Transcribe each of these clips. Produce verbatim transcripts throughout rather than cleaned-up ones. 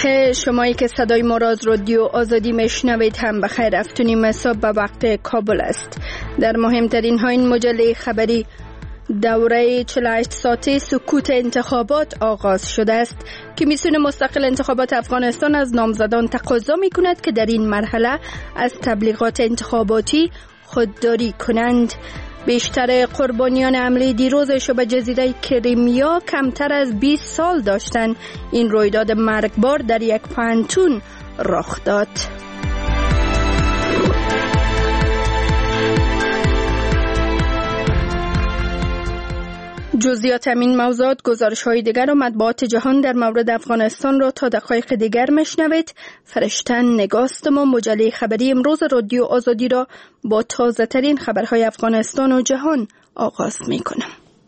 خیر، شمایی که صدای ما را از رادیو آزادی میشنوید هم بخیر. افتونیم صبح به وقت کابل است. در مهمترین ها این مجله خبری دوره چهل و هشت ساعته سکوت انتخابات آغاز شده است. کمیسیون مستقل انتخابات افغانستان از نامزدان تقاضا می کند که در این مرحله از تبلیغات انتخاباتی خودداری کنند. بیشتر قربانیان حمله دیروز شبه جزیره کریمیا کمتر از بیست سال داشتند. این رویداد مرگبار در یک پانتون رخ داد. جزئیات همین موضوعات، گزارش‌های دیگر و مطبوعات جهان در مورد افغانستان را تا دقایق دیگر میشنوید. فرشتن نگاستم و مجله خبری امروز رادیو آزادی را با تازه ترین خبرهای افغانستان و جهان آغاز میکنم.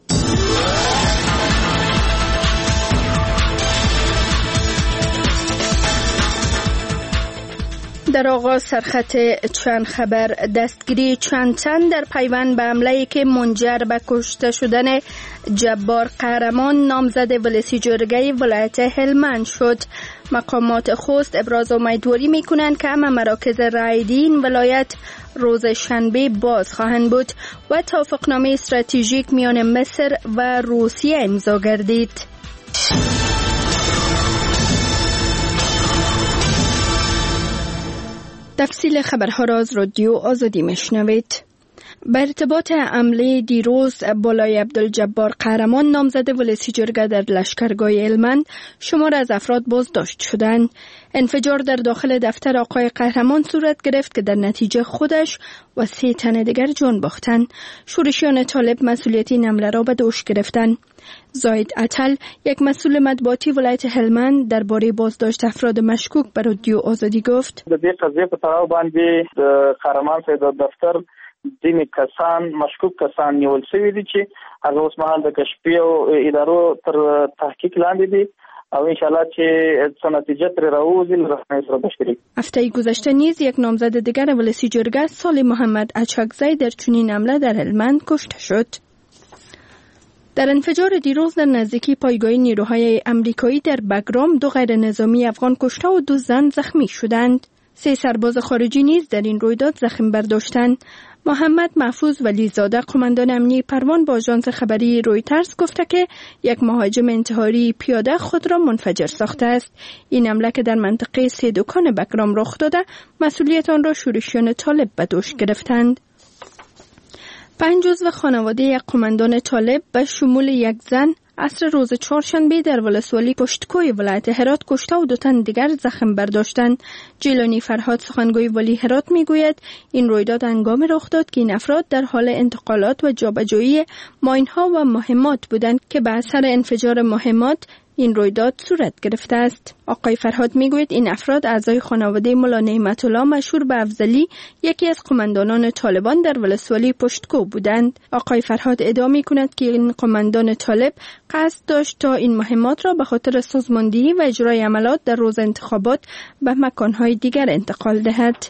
در آغاز سرخط چند خبر: دستگیری چند تن در پیوند به حمله‌ای که منجر به کشته شدن جبار قهرمان نامزد ولسی جرگه ولایت هلمند شد. مقامات خوست ابراز امیدواری می‌کنند که همه مراکز رایدین ولایت روز شنبه باز خواهند بود و توافقنامه استراتژیک میان مصر و روسیه امضا گردید. تفصیل خبرها را از رادیو آزادی میشنوید. به ارتباط حمله دیروز بالای عبدالجبار قهرمان نامزد ولسی جرگه در لشکرگاه هلمند شمار از افراد بازداشت شدند. انفجار در داخل دفتر آقای قهرمان صورت گرفت که در نتیجه خودش و سه تن دیگر جان باختند. شورشیان طالب مسئولیت این حمله را به دوش گرفتند. زاید عطل، یک مسئول مطبوعاتی ولایت هلمند، درباره بازداشت افراد مشکوک به رادیو آزادی گفت: د دې قضیې په تړاو باندې د قهرمان صاحب دفتر ځینې کسان مشکوک کسان نیول شوي دي چې هغه اوس مهال د کشفي او ادارو تر تحقیق لاندې دي او انشاءالله چې څه نتیجه ترې راوځي له رسنیو سره بشکري. هفته گذشته نیز یک نامزد دیگر ولسی جرگه صالح محمد اچکزی در چنین حمله در هلمند کشته شد. در انفجار دیروز در نزدیکی پایگاه نیروهای امریکایی در بگرام دو غیر نظامی افغان کشته و دو زن زخمی شدند. سه سرباز خارجی نیز در این رویداد زخم برداشتند. محمد محفوظ ولیزاده، قماندان امنیتی پروان، با آژانس خبری رویترز گفته که یک مهاجم انتحاری پیاده خود را منفجر ساخته است. این حمله که در منطقه سه دکان بگرام رخ داده، مسئولیت آن را شورشیان طالب به دوش گرفتند. پنج عضو خانواده یک قماندان طالب به شمول یک زن عصر روز چهارشنبه در ولسوالی پشتکوی ولایت هرات کشته و دو تن دیگر زخم برداشتند. جیلانی فرهاد، سخنگوی ولی هرات، میگوید این رویداد هنگام رخ داد که این افراد در حال انتقالات و جابجایی ماین‌ها و مهمات بودند که به اثر انفجار مهمات این رویداد صورت گرفته است. آقای فرهاد میگوید این افراد اعضای خانواده ملا نعمت الله مشهور به افضلی، یکی از قماندانان طالبان در ولسوالی پشتکو بودند. آقای فرهاد ادعا میکند که این قماندان طالب قصد داشت تا این مهمات را به خاطر سازماندهی و اجرای عملات در روز انتخابات به مکانهای دیگر انتقال دهد.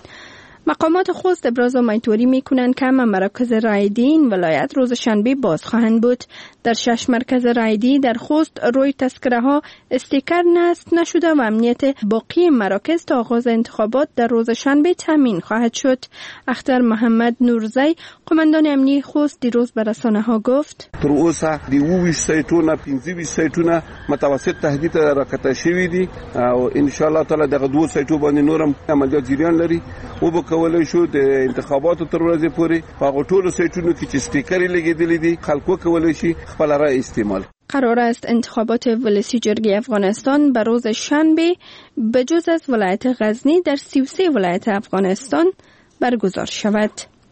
مقامات خوست ابراز امیدواری میکنند که همه مراکز رایدی این ولایت روز شنبه باز خواهند بود. در شش مرکز رایدی در خوست روی تذکره ها استیکر نصب نشده و امنیت باقی مراکز تا آغاز انتخابات در روز شنبه تامین خواهد شد. اختر محمد نورزی، قماندان امنیتی خوست، دیروز به رسانه ها گفت: تر اوسه د اوویشت سایټونه پنځه ویشت سایټونه متوسط تهدید راکته شوي دي او ان شاء الله تعالی دغه دوه سایټو باندې نورم عملیات جریان لري او به کولای شو د انتخاباتو تر ورځې پورې هغه ټولو سایټونو کې چې سټیکرې لګېدلې دي خلکو کولای شي خپل رای استعمال. قرار است انتخابات ولسی جرگه افغانستان به روز شنبه به جز از ولایت غزنی در سی و سه ولایت افغانستان برگزار شود.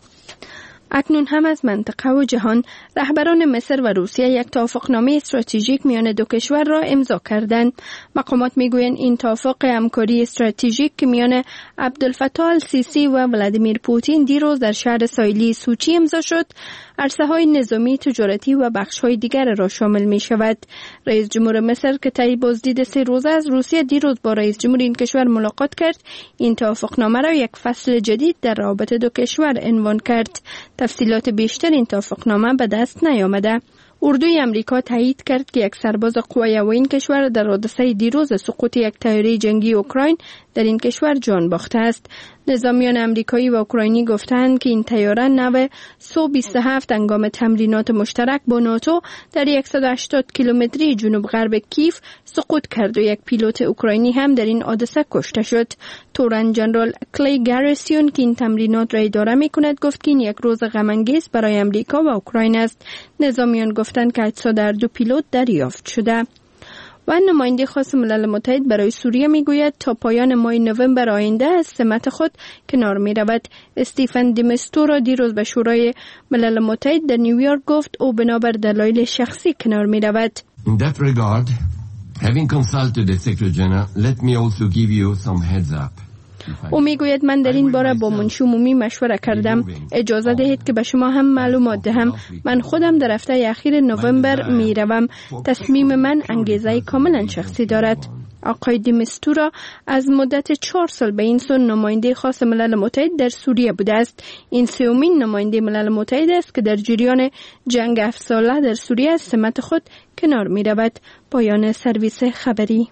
اکنون هم از منطقه و جهان، رهبران مصر و روسیه یک توافقنامه استراتژیک میان دو کشور را امضا کردند. مقامات میگویند این توافق همکاری استراتژیک که میان عبدالفتاح السیسی و ولادیمیر پوتین دیروز در شهر ساحلی سوچی امضا شد، عرصه‌های نظامی، تجارتی و بخش‌های دیگر را شامل می شود. رئیس جمهور مصر که طی بازدید سه روزه از روسیه دیروز با رئیس جمهور این کشور ملاقات کرد، این توافقنامه را یک فصل جدید در رابطه دو کشور عنوان کرد. تفصیلات بیشتر این توافقنامه به دست نیامده. اردوی امریکا تایید کرد که یک سرباز قوای هوایی این کشور در حادثه دیروز سقوط یک طیاره جنگی اوکراین در این کشور جان باخته است. نظامیان امریکایی و اوکراینی گفتند که این طیاره نو سو بیست و هفت هنگام تمرینات مشترک با ناتو در صد و هشتاد کیلومتری جنوب غرب کیف سقوط کرد و یک پیلوت اوکراینی هم در این حادثه کشته شد. تورن جنرال کلی گاریسیون که این تمرینات را اداره می‌کند گفت که این یک روز غم انگیز برای امریکا و اوکراین است. نظامیان گفتند که اجساد هر دو پیلوت دریافت شده. و نماینده خاص ملل متحد برای سوریه میگوید تا پایان ماه نوامبر آینده از سمت خود کنار می رود. استیفن دی مستورا دیروز به شورای ملل متحد در نیویورک گفت او بنابر دلایل شخصی کنار می رود. In that regard, having consulted the Secretary General, let me also give you some heads up. او میگوید من در این باره با منشی عمومی مشوره کردم. اجازه دهید که به شما هم معلومات دهم. من خودم در هفته اخیر نوامبر می روم. تصمیم من انگیزه کاملا شخصی دارد. آقای دی مستورا از مدت چهار سال به این سو نماینده خاص ملل متحد در سوریه بوده است. این سومین نماینده ملل متحد است که در جریان جنگ هفت ساله در سوریه از سمت خود کنار می رود. پایان سرویس خبری.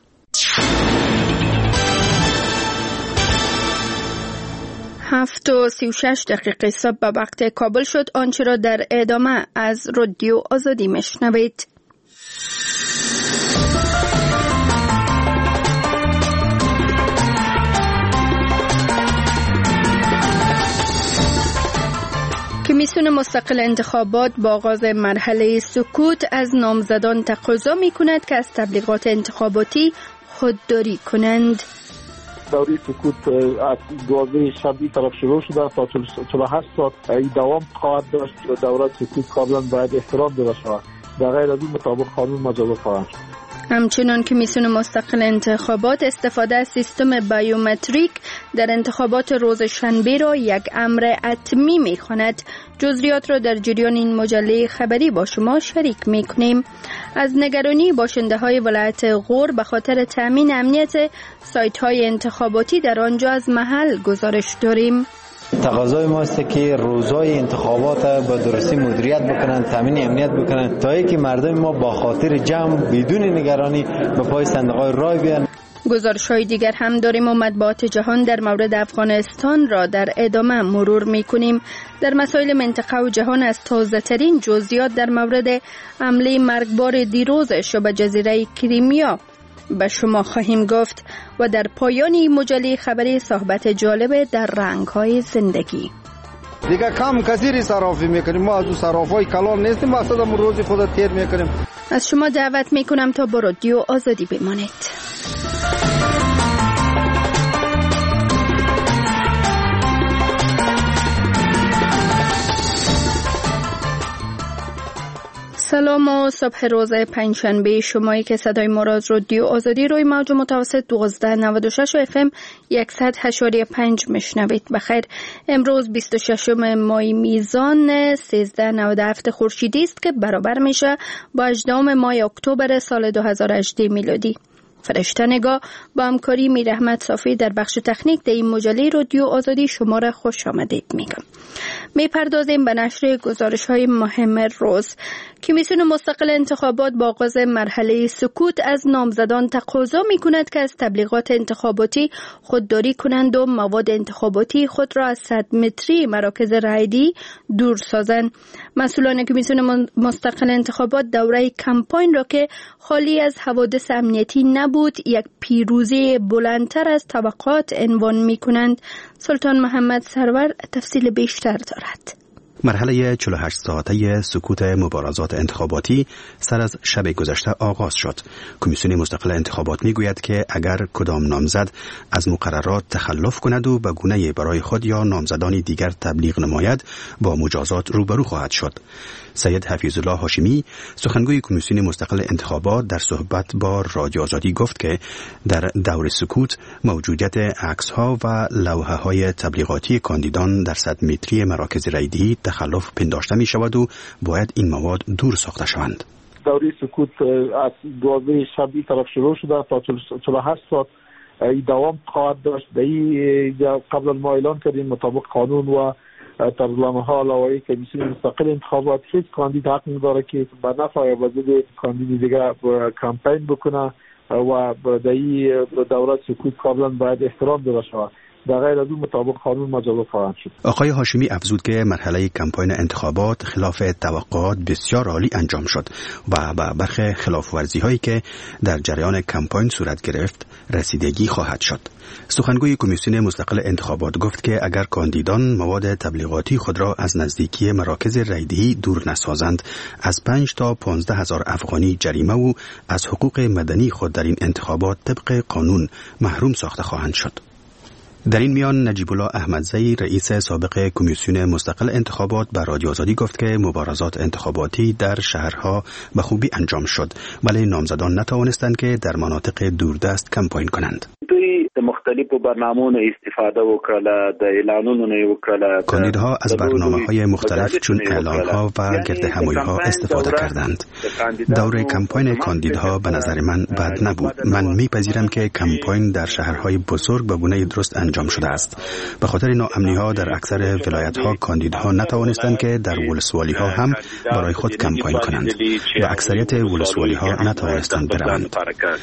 هفت و سی و شش دقیقه صبح به وقت کابل شد. آنچه را در ادامه از رادیو آزادی میشنوید. کمیسیون مستقل انتخابات با آغاز مرحله سکوت از نامزدان تقاضا می کند که از تبلیغات انتخاباتی خودداری کنند. دوره سکوت از دوازده شب طرف شروع شده تا چهل و هشت ساعت این دوام خواهد داشت. دوره سکوت کاملا باید احترام داده شود. در غیر از این مطابق قانون مجازات خواهد شد. همچنان کمیسیون مستقل انتخابات استفاده از سیستم بایومتریک در انتخابات روز شنبه را یک امر حتمی می‌خواند. جزئیات را در جریان این مجله خبری با شما شریک می‌کنیم. از نگرانی باشنده‌های ولایت غور به خاطر تامین امنیت سایت‌های انتخاباتی در آنجا از محل گزارش داریم. تقاضای ما است که روزهای انتخابات با درستی مدیریت بکنن، تامین امنیت بکنن تا اینکه مردم ما با خاطر جمع بدون نگرانی به پای صندوق‌های رای بیان. گزارش‌های دیگر هم داریم و مطبوعات جهان در مورد افغانستان را در ادامه مرور می‌کنیم. در مسائل منطقه و جهان از تازه‌ترین جزئیات در مورد حمله مرگبار دیروز شبه جزیره کریمیا به شما خواهیم گفت و در پایان این مجله خبری صحبت جالب در رنگ‌های زندگی. دیگه کم کثیری صرافی میکنیم، ما از صرافای کلان نیستیم، مقصدمون روزی خود تیر میکنیم. از شما دعوت میکنم تا با رادیو آزادی بمانید. سلام و صبح روز پنجشنبه شمایی که صدای ما را از رادیو آزادی روی موج متوسط دوازده نود و شش اف ام صد و هشت و پنج میشنوید. بخیر. امروز بیست و ششم ماه میزان سیزده نود و هفت خورشیدی است که برابر میشه با هجدهم ماه اکتبر سال دو هزار و هجده میلادی. فرشته نگاه با همکاری میر احمد صافی در بخش تکنیک در این مجله رادیو آزادی شما را خوش آمدید میگم. میپردازیم به نشر گزارش های مهم روز. کمیسیون مستقل انتخابات با آغاز مرحله سکوت از نامزدان تقاضا میکند که از تبلیغات انتخاباتی خودداری کنند و مواد انتخاباتی خود را از صد متری مراکز رایدی دور سازند. مسئولان کمیسیون مستقل انتخابات دوره کمپاین را که خالی از حوادث امنیتی نبود یک پیروزی بلندتر از توقعات عنوان میکنند. سلطان محمد سرور تفصیل بیشتر دارد. مرحله چهل و هشت ساعته سکوت مبارزات انتخاباتی سر از شب گذشته آغاز شد. کمیسیون مستقل انتخابات میگوید که اگر کدام نامزد از مقررات تخلف کند و به گونه‌ای برای خود یا نامزدانی دیگر تبلیغ نماید با مجازات روبرو خواهد شد. سید حفیظ الله هاشمی سخنگوی کمیسیون مستقل انتخابات در صحبت با رادیو آزادی گفت که در دور سکوت موجودیت عکس‌ها و لوحه‌های تبلیغاتی کاندیدان در صد متری مراکز رایدهی تخلف پنداشته می شود و باید این مواد دور ساخته شوند. دوره سکوت از دوازده شب طرف شروع شده تا چهل و هشت ساعت این دوام خواهد داشت. در قبل ما اعلان کردیم مطابق قانون و طرزالعمل‌ها علاوه کمیسیون مستقل انتخابات هیچ کاندید حق نداره که به نفع یا به ضد کاندید دیگه کمپین بکنه و در این دوره سکوت کاملا باید احترام داده شود. در غیر از اون مطابق قانون مجازات خواهند شد. آقای هاشمی افزود که مرحله کمپاین انتخابات خلاف توقعات بسیار عالی انجام شد و به برخی خلاف‌ورزی هایی که در جریان کمپاین صورت گرفت رسیدگی خواهد شد. سخنگوی کمیسیون مستقل انتخابات گفت که اگر کاندیدان مواد تبلیغاتی خود را از نزدیکی مراکز رایدهی دور نسازند، از پنج تا پانزده هزار افغانی جریمه و از حقوق مدنی خود در این انتخابات طبق قانون محروم ساخته خواهند شد. در این میان نجیب الله احمدزی رئیس سابق کمیسیون مستقل انتخابات به رادیو آزادی گفت که مبارزات انتخاباتی در شهرها به خوبی انجام شد، ولی نامزدان نتوانستند که در مناطق دوردست کمپاین کنند. د مختلفو برنامه‌ونو استفاده وکړه، د اعلانونو نه وکړه. کاندیدها از برنامه‌های مختلف چون اعلان‌ها و گرد همایی‌ها استفاده کردند. دوره کمپاین کاندیدها به نظر من بد نبود. من می‌پذیرم که کمپاین در شهرهای بزرگ به گونه درست انجام شده است. به خاطر ناامنی‌ها در اکثر ولایت‌ها کاندیدها نتوانستند که در ولسوالی‌ها هم برای خود کمپاین کنند و اکثریت ولسوالی‌ها نتوانستند بروند.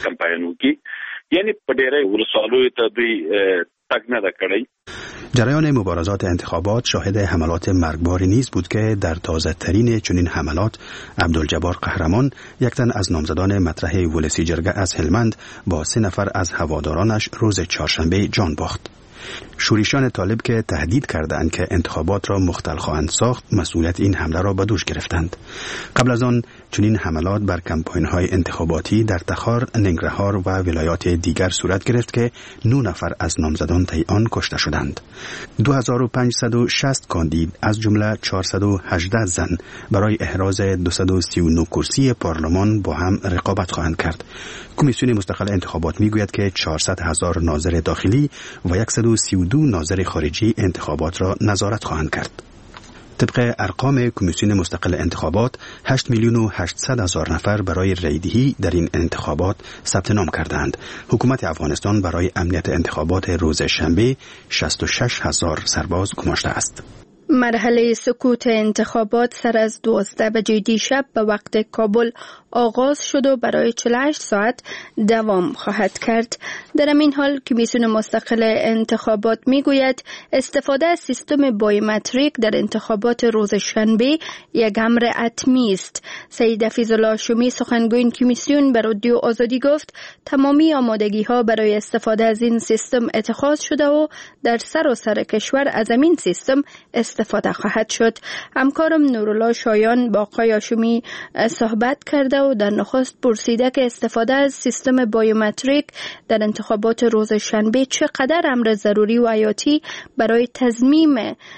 یعنی په ډېرې ولسوالیو ته دوی تګ نه ده کړی. جریان مبارزات انتخابات شاهد حملات مرگباری نیز بود که در تازه ترین چنین حملات عبدالجبار قهرمان، یک تن از نامزدان مطرح ولسی جرگه از هلمند، با سه نفر از هوادارانش روز چهارشنبه جان باخت. شورشیان طالب که تهدید کردند که انتخابات را مختل خواهند ساخت، مسئولیت این حمله را به دوش گرفتند. قبل از آن چنین حملات بر کمپاین‌های انتخاباتی در تخار، ننگرهار و ولایات دیگر صورت گرفت که نه نفر از نامزدان طی آن کشته شدند. دو هزار و پانصد و شصت کاندید از جمله چهارصد و هجده زن برای احراز دویست و سی و نه کرسی پارلمان با هم رقابت خواهند کرد. کمیسیون مستقل انتخابات میگوید که چهارصد هزار ناظر داخلی و صد و سی و دو ناظر خارجی انتخابات را نظارت خواهند کرد. طبق ارقام کمیسیون مستقل انتخابات، هشت میلیون و هشتصد هزار نفر برای رایدهی در این انتخابات ثبت نام کردند. حکومت افغانستان برای امنیت انتخابات روز شنبه شصت و شش هزار سرباز گماشته است. مرحله سکوت انتخابات سر از دوازده بجه دیشب به وقت کابل آغاز شد و برای چهل و هشت ساعت دوام خواهد کرد. در این حال کمیسیون مستقل انتخابات میگوید استفاده از سیستم بایومتریک در انتخابات روز شنبه یک امر حتمی است. سید حفیظالله هاشمی سخنگوی این کمیسیون به رادیو آزادی گفت تمامی آمادگی ها برای استفاده از این سیستم اتخاذ شده و در سراسر کشور از این سیستم استفاده خواهد شد. همکارم نورالله شایان با آقای هاشمی صحبت کرده و در نخست پرسیده که استفاده از سیستم بایومتریک در انتخابات روز شنبه چقدر امر ضروری و حیاتی برای تضمین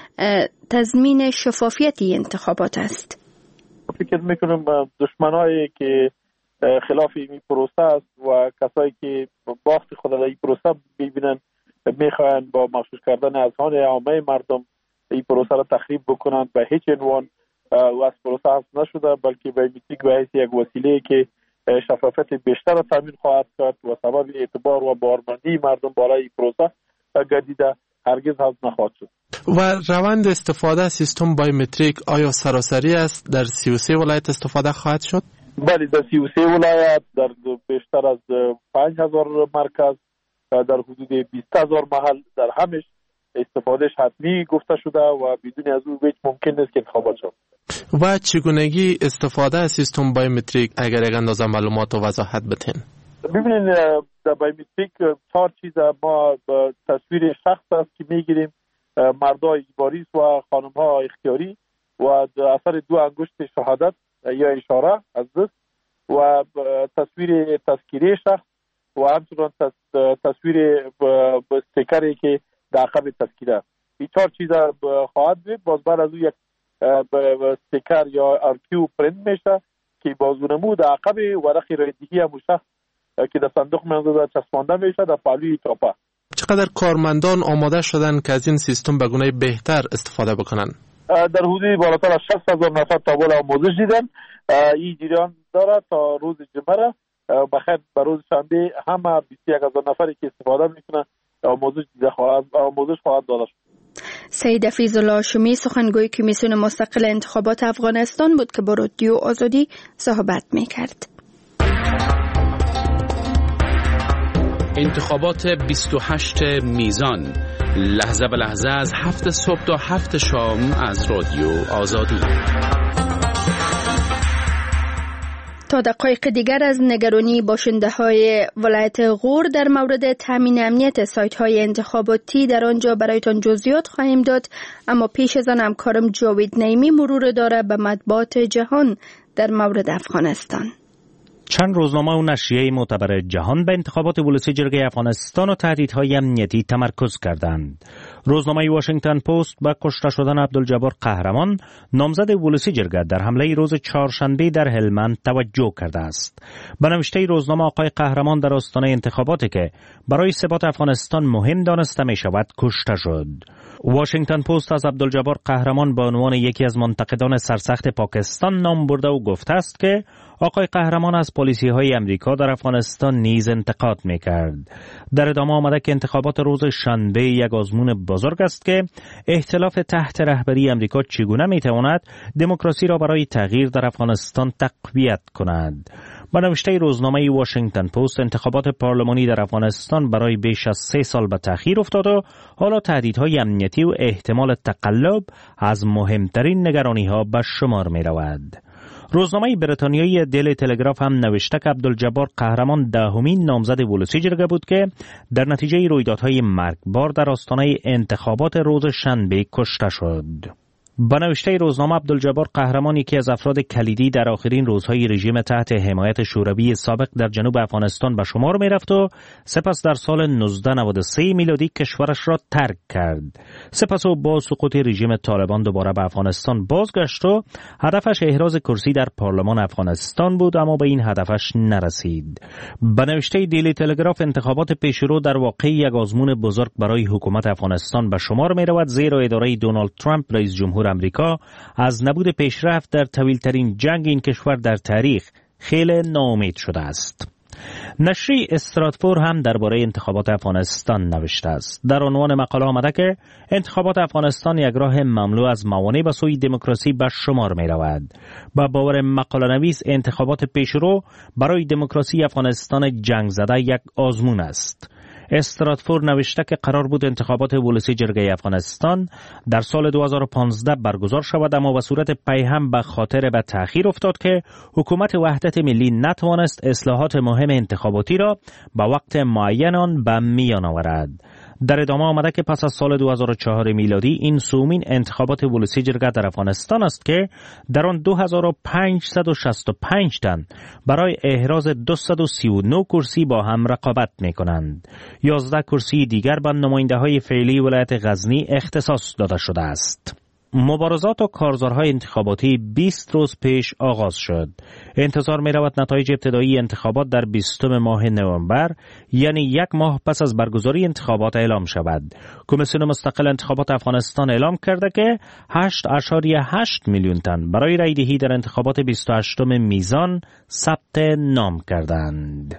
تضمین شفافیتی انتخابات است. فکر میکنم دشمنایی که خلاف این پروسه است و کسایی که باخت خود در این پروسه ببینن میخواین با مخصوص کردن اذهان عامه مردم این پروسه را تخریب بکنند. به هیچ عنوان و از پروسه حذف نشده، بلکه بایومتریک به حیث یک وسیله که شفافیت بیشتر را تامین خواهد کرد و سبب اعتبار و باورمندی مردم بالای این پروسه گردیده هرگز حذف نخواهد شد. و روند استفاده از سیستم بایومتریک آیا سراسری است؟ در سی و سه ولایت استفاده خواهد شد؟ بله، در سی و سه ولایت، در بیشتر از پنج هزار مرکز، در حدود بیست هزار محل، در همش استفادهش حتمی گفته شده و بدون از او هیچ ممکن نیست که انتخابات شد. و چگونگی استفاده از سیستم بایومتریک اگر یک اندازه معلومات و وضاحت بدین؟ ببینید در بایومتریک چهار چیز ما تصویر شخص است که میگیریم، مردای اجباری و خانم‌ها اختیاری و اثر دو انگشت شهادت یا اشاره از دست و تصویر تذکیره شخص و همچنان تصویر استیکری که در عقب تذکیره. این چهار چیز خواهد بود. باز بعد از او یک استیکر یا آرکیو پرینت میشه که بازونمو در عقب ورق رایدهی همون شخص که در صندوق منزل چسبانده میشه در پهلوی چاپه. چقدر کارمندان آماده شدن که از این سیستم به گونه بهتر استفاده بکنن؟ در حدود بالاتر از شصت هزار نفر تا بالا آموزش دیدن. این جریان داره تا روز جمعه. بخیر به روز شنبه همه بیست و یک هزار نفری که استفاده میکنن آموزش دیده خواهد آموزش خواهد داده شد. سید فیض‌الله هاشمی سخنگوی کمیسیون مستقل انتخابات افغانستان بود که با رادیو آزادی صحبت می‌کرد. انتخابات بیست و هشت میزان، لحظه به لحظه از هفت صبح تا هفت شام از رادیو آزادی. تا دقایق دیگر از نگرانی باشنده‌های ولایت غور در مورد تامین امنیت سایت‌های انتخاباتی در آنجا برایتان جزئیات خواهیم داد، اما پیش از آن همکارم جاوید نعیمی مرور داره به مطبوعات جهان در مورد افغانستان. چند روزنامه و نشریه معتبر جهان به انتخابات ولسی جرگه افغانستان و تهدیدهای امنیتی تمرکز کردند. روزنامه واشنگتن پست با کشته شدن عبدالجبار قهرمان، نامزد ولسی جرگه، در حمله روز چهارشنبه در هلمند توجه کرده است. به نوشته روزنامه، آقای قهرمان در آستانه انتخاباتی که برای ثبات افغانستان مهم دانسته می شود کشته شد. واشنگتن پست از عبدالجبار قهرمان به عنوان یکی از منتقدان سرسخت پاکستان نام برده و گفته است که آقای قهرمان از پالیسی های امریکا در افغانستان نیز انتقاد می کرد. در ادامه آمده که انتخابات روز شنبه یک آزمون بزرگ است که اختلاف تحت رهبری امریکا چگونه می تواند دموکراسی را برای تغییر در افغانستان تقویت کند. با نوشته روزنامه واشنگتن پست، انتخابات پارلمانی در افغانستان برای بیش از سه سال به تأخیر افتاد و حالا تهدیدهای امنیتی و احتمال تقلب از مهمترین نگرانی‌ها به شمار می رود. روزنامه بریتانیایی دیلی تلگراف هم نوشته که عبدالجبار قهرمان دهمین نامزد ولسی جرگه بود که در نتیجه رویدادهای مرگبار در آستانه انتخابات روز شنبه کشته شد. با نوشته روزنامه، عبدالجبار قهرمان یکی از افراد کلیدی در آخرین روزهای رژیم تحت حمایت شوروی سابق در جنوب افغانستان به شمار می رفت و سپس در سال نوزده نود و سه میلادی کشورش را ترک کرد. سپس او با سقوط رژیم طالبان دوباره به افغانستان بازگشت و هدفش احراز کرسی در پارلمان افغانستان بود، اما به این هدفش نرسید. با نوشته دیلی تلگراف، انتخابات پیشرو در واقع یک آزمون بزرگ برای حکومت افغانستان به شمار می رود، زیرا اداره دونالد ترامپ رئیس جمهور امریکا از نبود پیشرفت در طویل‌ترین جنگ این کشور در تاریخ خیلی ناامید شده است. نشریه استراتفور هم درباره انتخابات افغانستان نوشته است. در عنوان مقاله آمده که انتخابات افغانستان یک راه مملو از موانع به سوی دموکراسی به شمار می رود. با باور مقاله نویس، انتخابات پیشرو برای دموکراسی افغانستان جنگ زده یک آزمون است. استراتفور نوشته که قرار بود انتخابات ولسی جرگه افغانستان در سال دو هزار و پانزده برگزار شود، اما به صورت پیهم به خاطر به تأخیر افتاد که حکومت وحدت ملی نتوانست اصلاحات مهم انتخاباتی را به وقت معین آن به میان آورد. در ادامه آمده که پس از سال دو هزار و چهار میلادی این سومین انتخابات ولسی جرگه در افغانستان است که در آن دو هزار و پانصد و شصت و پنج تن برای احراز دویست و سی و نه کرسی با هم رقابت می کنند. یازده کرسی دیگر به نماینده های فعلی ولایت غزنی اختصاص داده شده است. مبارزات و کارزارهای انتخاباتی بیست روز پیش آغاز شد. انتظار می رود نتایج ابتدایی انتخابات در بیستم ماه نوامبر، یعنی یک ماه پس از برگزاری انتخابات، اعلام شود. کمیسیون مستقل انتخابات افغانستان اعلام کرده که هشت اشاریه هشت میلیون تن برای رای دهی در انتخابات بیست و هشتم میزان ثبت نام کردند.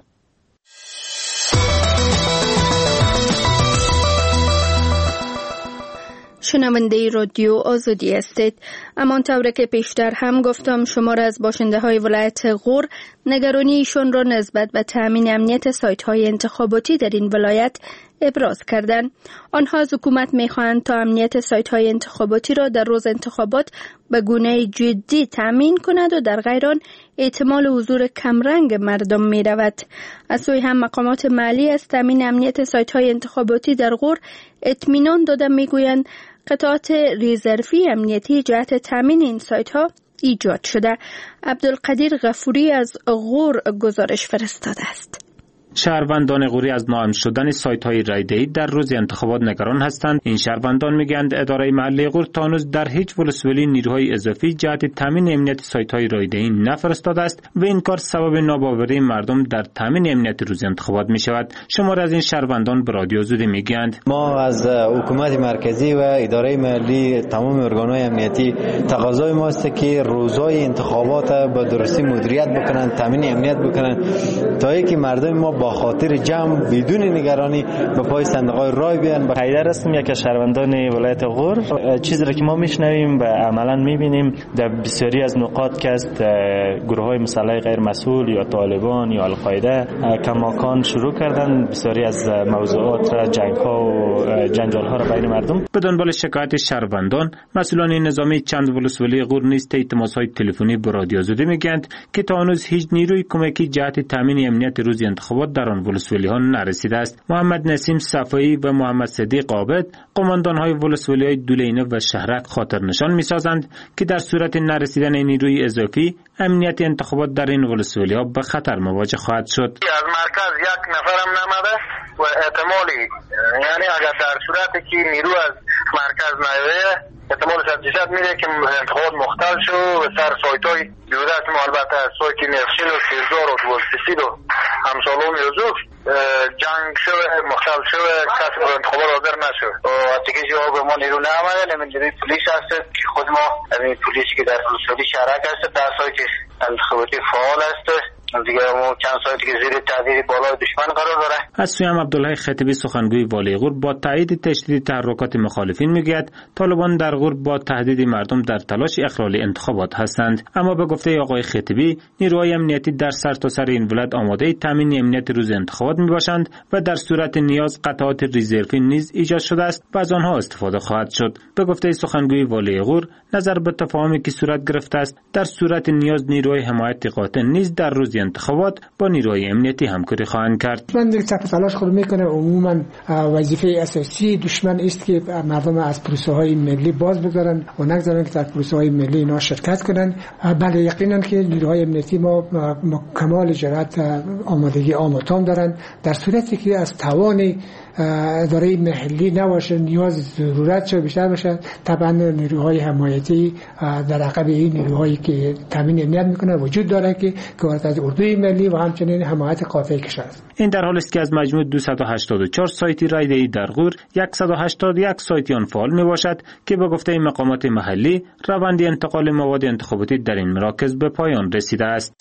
شنونده رادیو آزادی هستید. همانطور که پیشتر هم گفتم، شمار از باشنده های ولایت غور نگرانی ایشان را نسبت به تامین امنیت سایت های انتخاباتی در این ولایت ابراز کردند. آنها از حکومت میخواهند تا امنیت سایت های انتخاباتی را در روز انتخابات به گونه جدی تامین کند و در غیر آن احتمال حضور کمرنگ مردم می رود. از سوی هم مقامات محلی از تامین امنیت سایت های انتخاباتی در غور اطمینان داده میگویند قطعات رزروی امنیتی جهت تامین این سایت ها ایجاد شده. عبدالقدیر غفوری از غور گزارش فرستاده است. شهروندان غوری از ناامن شدن سایت‌های رایدهی در روز انتخابات نگران هستند. این شهروندان میگویند اداره محلی غور تا هنوز در هیچ ولسوالی نیروهای اضافی جهت تامین امنیت سایت‌های رایدهی نفرستاده است و این کار سبب ناباوری مردم در تامین امنیت روز انتخابات می‌شود. شمار از این شهروندان به رادیو آزادی میگویند ما از حکومت مرکزی و اداره محلی تمام ارگان‌های امنیتی تقاضای ما است که روزهای انتخابات به درستی مدیریت بکنند، تامین امنیت بکنند تا اینکه مردم ما با خاطر جمع بدون نگرانی به پای صندوق‌های رای بیان. حیدر هستم، یک از شهروندان ولایت غور. چیزی را که ما میشنویم و عملا میبینیم در بسیاری از نقاط که است گروه‌های مسلح غیر مسئول یا طالبان یا القاعده کماکان شروع کردن بسیاری از موضوعات را، جنگ‌ها و جنجال‌ها را بین مردم. به دنبال شکایت شهروندان، مسئولان نظامی چند ولسوالی غور نیز طی تماس‌های تلفنی با رادیو آزادی میگویند که تا هنوز هیچ نیروی کمکی جهت تامین امنیت روز انتخابات در آن ولسوالی‌ها نرسیده است. محمد نسیم صفایی و محمد صدیق عابد، قماندان‌های ولسوالی‌های دولینه و شهرک خاطر نشان می‌سازند که در صورت نرسیدن نیروی اضافی، امنیت انتخابات در این ولسوالی‌ها به خطر مواجه خواهد شد. از مرکز یک نفرم نماده و احتمالی، یعنی اگر در صورتی که نیرو از مرکز نیایه، احتمال صد درصد میره که انتخابات مختل شو و سر سایت‌های دیوده است. البته سایت نفسین و سیزار و دوستیسید و همسالون یوزوف جنگ شو مختل شو کسی به انتخابات حاضر نشو و دیگه جواب ما نیرو نماده. نمید نیروی پولیس هست که خود ما همین پولیسی که در ولسوالی شهرک هست در سایت انتخاباتی فعال است. دیگه ما چند سایت که زیر تهدید بالای دشمن قرار داره. از سوی هم عبدالله خطیبی سخنگوی والی غور با تایید تشدید تحرکات مخالفین میگوید طالبان در غور با تهدید مردم در تلاش اخلال انتخابات هستند. اما به گفته آقای خطیبی، نیروهای امنیتی در سرتاسر این ولایت آماده تامین امنیت روز انتخابات میباشند و در صورت نیاز قطعات رزرو نیز ایجاد شده است و از آنها استفاده خواهد شد. به گفته سخنگوی والی غور، نظر به تفاهمی که صورت گرفته است، در صورت نیاز نیروهای حمایت قاطع نیز در روز انتخابات با نیروهای امنیتی همکاری خواهند کرد. من دیگه تلاش خود میکنه. عموما وظیفه اساسی دشمن است که مردم از پروسه های ملی باز بگذارن و نگذارن که در پروسه های ملی اینا شرکت کنن. بله یقینا که نیروهای امنیتی ما, ما کمال جرأت آمادگی آماتام دارن. در صورتی که از توان اداره محلی نباشه، نیاز ضرورت چه بیشتر باشه، طبعا نیروهای حمایتی در عقب این نیروهایی که تامین امنیت میکنه وجود داره که که از اردوی ملی و همچنین حمایت قاطع کشور است. این در حالی است که از مجموع دویست و هشتاد و چهار سایت رایده‌ای در غور صد و هشتاد و یک سایت آن فعال میباشد که به گفته مقامات محلی روند انتقال مواد انتخاباتی در این مراکز به پایان رسیده است.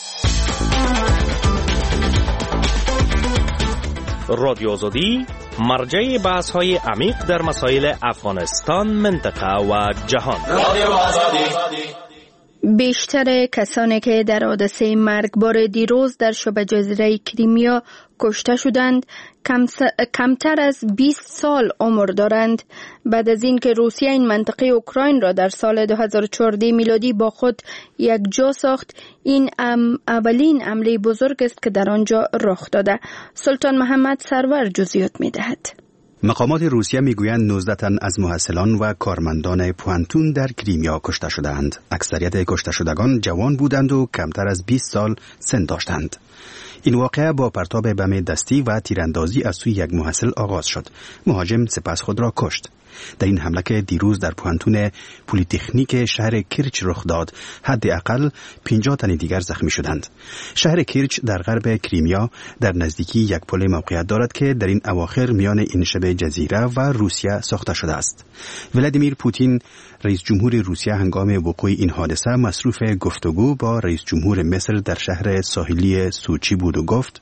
رادیو آزادی مرجع بحث های عمیق در مسائل افغانستان، منطقه و جهان. رادیو آزادی. بیشتر کسانی که در حادثه مرگبار دیروز در شبه جزیره کریمیا کشته شدند کمتر از بیست سال عمر دارند. بعد از اینکه روسیه این منطقه اوکراین را در سال دو هزار و چهارده میلادی با خود یک جا ساخت، این ام اولین حمله بزرگ است که در آنجا رخ داده. سلطان محمد سرور جزئیات می‌دهد. مقامات روسیه میگویند نوزده تن از محصلان و کارمندان پوانتون در کریمیا کشته شدند. اکثریت کشته شدگان جوان بودند و کمتر از بیست سال سن داشتند. این واقعه با پرتاب بم دستی و تیراندازی از سوی یک محصل آغاز شد. مهاجم سپس خود را کشت. در این حمله که دیروز در پوانتون پلیتکنیک شهر کرچ رخ داد، حداقل پنجاه تن دیگر زخمی شدند. شهر کرچ در غرب کریمیا در نزدیکی یک پل موقعیت دارد که در این اواخر میان این شبه جزیره و روسیه ساخته شده است. ولادیمیر پوتین رئیس جمهور روسیه هنگام وقوع این حادثه مصروف گفتگو با رئیس جمهور مصر در شهر ساحلی سوچی بود و گفت: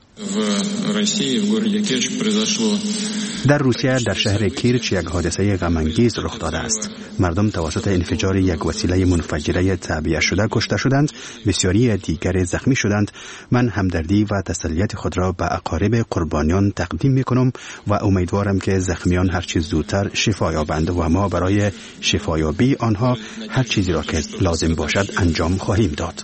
در روسیه در شهر کرچ یک حادثه غم‌انگیز رخ داده است. مردم توسط انفجار یک وسیله منفجره تعبیه شده کشته شدند، بسیاری دیگر زخمی شدند. من همدردی و تسلیت خود را به اقارب قربانیان تقدیم می‌کنم و امیدوارم که زخمیان هر چیز زودتر شفا یابند و ما برای شفایابی آنها هر چیزی را که لازم باشد انجام خواهیم داد.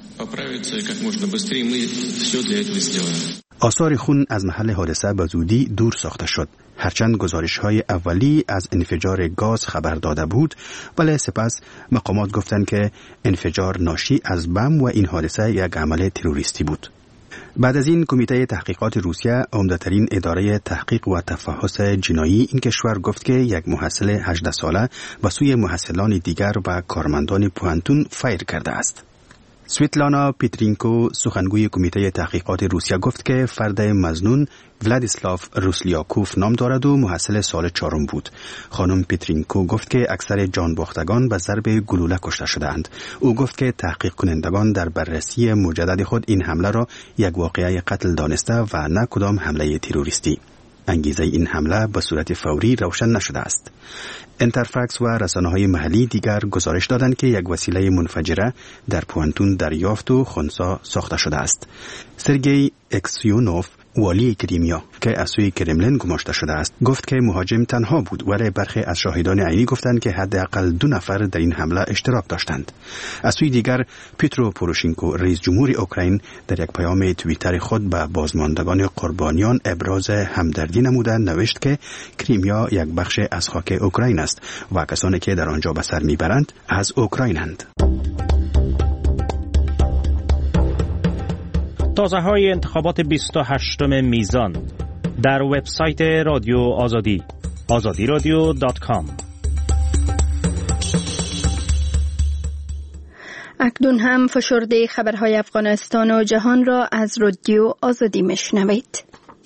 آثار خون از محل حادثه به زودی دور ساخته شد. هرچند گزارش‌های اولی از انفجار گاز خبر داده بود، ولی سپس مقامات گفتند که انفجار ناشی از بم و این حادثه یک عمل تروریستی بود. بعد از این کمیته تحقیقات روسیه، عمده‌ترین اداره تحقیق و تفحص جنایی این کشور، گفت که یک محصل هجده ساله به سوی محصلان دیگر و کارمندان پوانتون فایر کرده است. سویتلانا پیترینکو سخنگوی کمیته تحقیقات روسیه گفت که فرد مظنون ولادیسلاو روسلیاکوف نام دارد و محصل سال چهارم بود. خانم پیترینکو گفت که اکثر جانباختگان به ضرب گلوله کشته شدند. او گفت که تحقیق کنندگان در بررسی مجدد خود این حمله را یک واقعه قتل دانسته و نه کدام حمله تروریستی. انگیزه این حمله به صورت فوری روشن نشده است. انترفکس و رسانه‌های محلی دیگر گزارش دادند که یک وسیله منفجره در پوانتون دریافت و خنثی ساخته شده است. سرگئی اکسیونوف والی کریمیا که از سوی کرملین گماشته شده است گفت که مهاجم تنها بود، ولی برخی از شاهدان عینی گفتند که حداقل دو نفر در این حمله اشتراک داشتند. از سوی دیگر پیترو پوروشینکو رئیس جمهور اوکراین در یک پیام توییتر خود به بازماندگان قربانیان ابراز همدردی نموده نوشت که کریمیا یک بخش از خاک اوکراین است و کسانی که در آنجا به سر میبرند از اوکراینند. تازه های انتخابات بیست و هشتم میزان در وبسایت رادیو آزادی آزادی رادیو دات کام. اکنون هم فشرده خبرهای افغانستان و جهان را از رادیو آزادی میشنوید.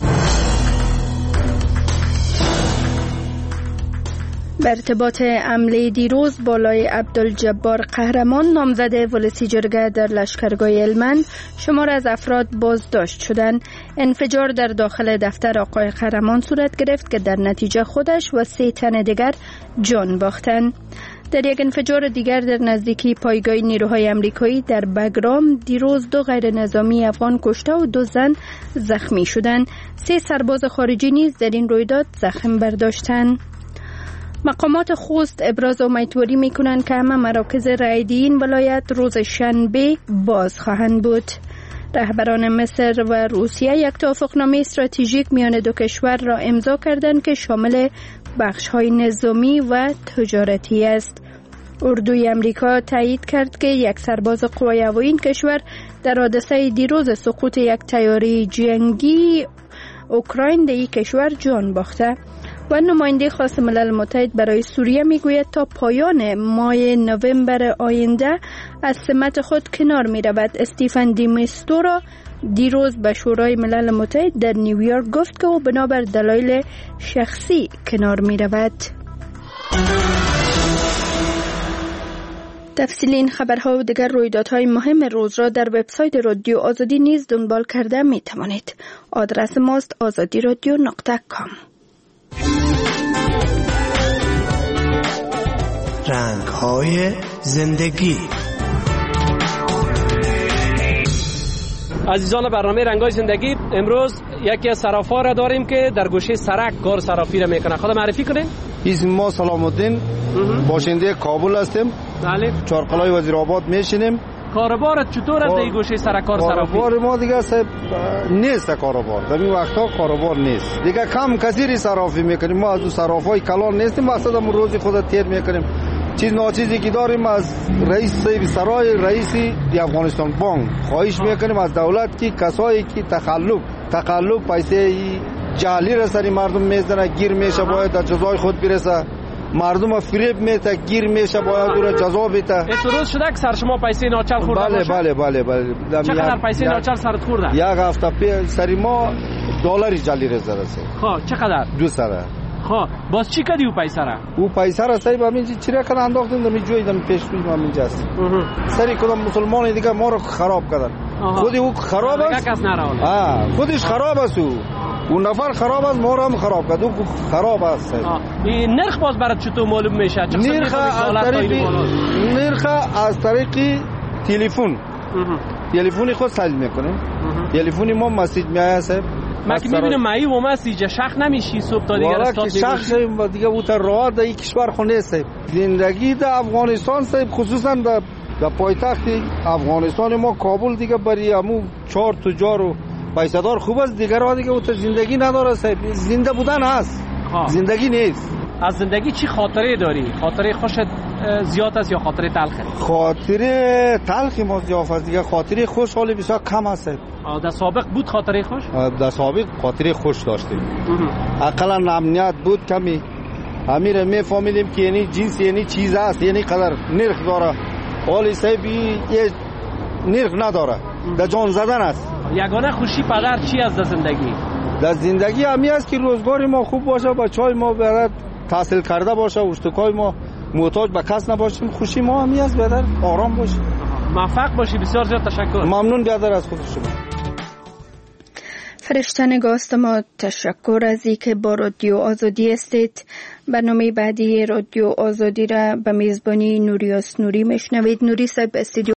به ارتباط حمله دیروز بالای عبدالجبار قهرمان نامزد ولسی جرگه در لشکرگاه هلمند شمار از افراد بازداشت شدند. انفجار در داخل دفتر آقای قهرمان صورت گرفت که در نتیجه خودش و سه تن دیگر جان باختند. در یک انفجار دیگر در نزدیکی پایگاه نیروهای آمریکایی در بگرام دیروز دو غیر نظامی افغان کشته و دو زن زخمی شدند. سه سرباز خارجی نیز در این رویداد زخم برداشتند. مقامات خوست ابراز امیدواری میکنند که همه مراکز رایدی این ولایت روز شنبه باز خواهند بود. رهبران مصر و روسیه یک توافقنامه استراتژیک میان دو کشور را امضا کردند که شامل بخش‌های نظامی و تجارتی است. اردوی امریکا تایید کرد که یک سرباز قوای هوایی این کشور در حادثه دیروز سقوط یک طیاره جنگی اوکراین در این کشور جان باخته. و نماینده خاص ملل متحد برای سوریه میگوید تا پایان ماه نوامبر آینده از سمت خود کنار می رود. استیفن دی میستورا دیروز به شورای ملل متحد در نیویورک گفت که او بنابر دلایل شخصی کنار می رود. تفصیل این خبرها و دیگر رویدادهای مهم روز را در وبسایت رادیو آزادی نیز دنبال کرده می توانید. آدرس ماست آزادی رادیو نقطه کام. رنگ‌های زندگی. عزیزان برنامه رنگ‌های زندگی، امروز یکی از صرافا را داریم که در گوشه سرک کار صرافی را میکنه. خود معرفی کنین. اسم ما سلام الدین، باشنده کابل هستیم. بله. چهارقلای وزیرآباد میشینیم. کاروبارت چطور است در گوشه سرک کار صرافی؟ کاروبار ما دیگه صاحب نیست، کاروبار در این وقتا کاروبار نیست دیگه، کم کثیری صرافی میکنیم. ما از صرافای کلان نیستیم، مقصدمون روزی خود تیر میکنیم. چیز ناچیزی که داریم از رئیس صاحب سرای رئیس دی افغانستان بانک خواهش میکنیم از دولت که کسایی که تخلف تقلب پیسه جعلی را سری مردم میزنه گیر میشه باید در جزای خود برسه. مردم فریب میته گیر میشه باید او را جزا بده. اتروز شده که سر شما پیسه ناچل خورده بله باشه؟ بله بله بله. چقدر پیسه ناچل سرت خورده؟ یک هفته پی سری ما دلاری جعلی را زده. خب چقدر؟ دو سره. خب باز چی کردی او پیسه را؟ او پیسه را سری همین چیره کنه انداختیم دمی جوی دمی پیش روی ما همینجا است. سری کدام مسلمان دیگه ما رو خراب کردن. خودی او خراب است. کس نره. آ خودش خراب است او. اون نفر خراب است، ما رو هم خراب کرد. او خراب است. این نرخ باز برات چطور معلوم میشه؟ نرخ از طریق نرخ از طریق تلفن. تلفنی خود ساز میکنیم. تلفنی ما مسیج میایه صاحب. ما که میبینم مایی و مسیج شخ نمیشی صبح تا دیگر استاد میگوشی. شخ دیگه او تا راه در این کشور خو نیست. زندگی در افغانستان صاحب خصوصا در در پایتخت افغانستان ما کابل دیگه برای همو چهار تجار و پیسه‌دار خوب است، دیگر ها دیگه او زندگی نداره صاحب. زنده بودن هست، زندگی نیست. از زندگی چی خاطره داری؟ خاطره خوشت زیاد است یا خاطره تلخه؟ خاطره تلخی ما زیاد است دیگه، خاطره خوش حالی بسیار کم است. در سابق بود خاطره خوش؟ در سابق خاطره خوش داشتیم. اقلا امنیت بود کمی. امیر میفهمیدیم که یعنی جنس یعنی چیز است، یعنی قدر نرخ داره. حالی صاحب یه نرخ نداره، در جان زدن است. یگانه خوشی پدر چی از در زندگی؟ در زندگی همی است که روزگار ما خوب باشه، بچهای ما برات تحصیل کرده باشه، اشتکای ما محتاج به کس نباشیم. خوشی ما همی است برادر، آرام باشه. موفق باشی. بسیار زیاد تشکر. ممنون برادر از خود شما. فرشته نگاست ما تشکر از اینکه با رادیو آزادی استید. برنامه بعدی رادیو آزادی را به میزبانی نوریاس نوری میشنوید. نوری صاحب استودیو